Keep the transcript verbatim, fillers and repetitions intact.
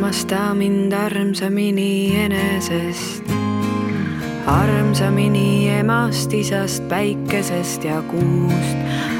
armasta mind armsamini enesest, armsamini emast, isast, päikesest ja kuust.